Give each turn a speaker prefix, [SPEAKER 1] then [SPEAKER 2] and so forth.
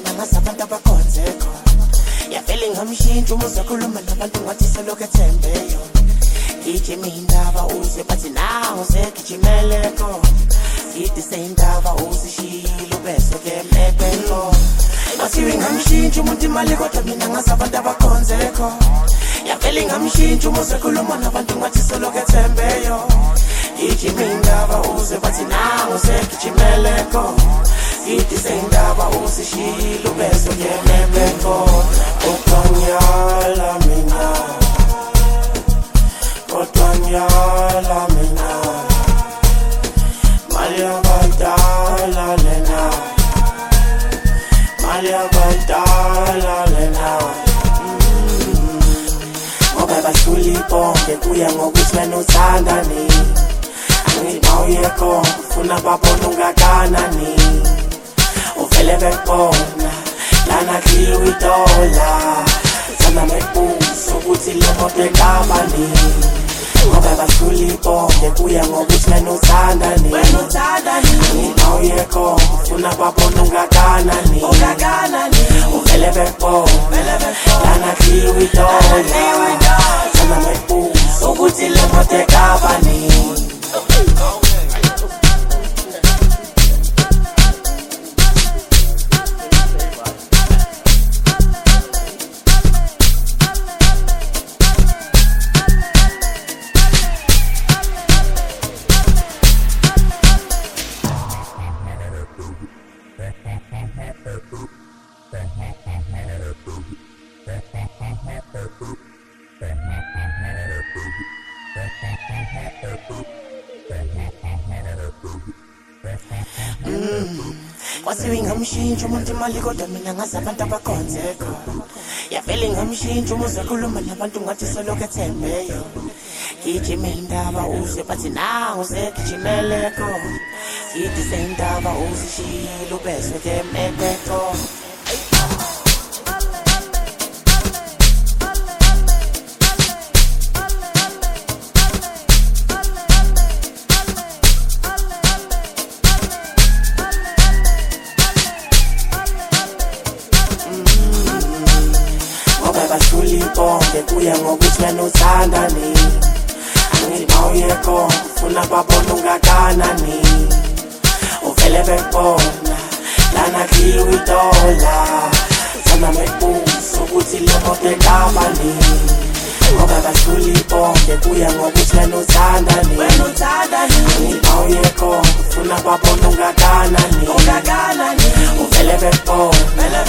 [SPEAKER 1] mina ngasabantu abakhonzeko yavele ngamshintsha umuzakhuluma nabantu ngathi selokhu ethembeyo gijima indaba uze bathi nawe segijimeleko ithi seyindaba uzishilo bese ke mepeko Masiwe ngamshintsha umuntu imali kodwa mina ngasabantu abakhonzeko yavele ngamshintsha umuzakhuluma nabantu ngathi selokhu ethembeyo gijima indaba uze bathi nawe segijimeleko ithi seyindaba uzishilo bese ke mepeko Otwanyala mina Otwanyala mina Malia Badala lena Malia Badala lena Ngoba shuli bonke kuya ngokuthi wena uthandani Angithi mawuyekho ufuna babona ungakanani Uvele bekubona lana kliwe idola Sana mebuso ukuthi le moto ekabani Ngoba bashuli bonke kuya ngokuthi wena uthandani Mawuyekho ufuna babona ungakanani Uvele bekubona lana kliwe idola Sana mebuso ukuthi le moto ekabani Wasiwe ngamshintsha umuntu imali kodwa mina ngazabantu abakhonzeko yavele ngamshintsha umuzakhuluma nabantu ngathi selokhu ethembeyo gijima indaba uze bathi nawe segijimeleko ithi seyindaba uzishilo bese ke mepeko Bashuli bonke kuya ngokuthi wena uthandani Angithi mawuyekho ufuna babona ungakanani Uvele bekubona lana kliwe idola Sana mebuso ukuthi le moto ekabani Ngoba bashuli bonke kuya ngokuthi wena uthandani Angithi mawuyekho ufuna babona ungakanani Uvele bekubona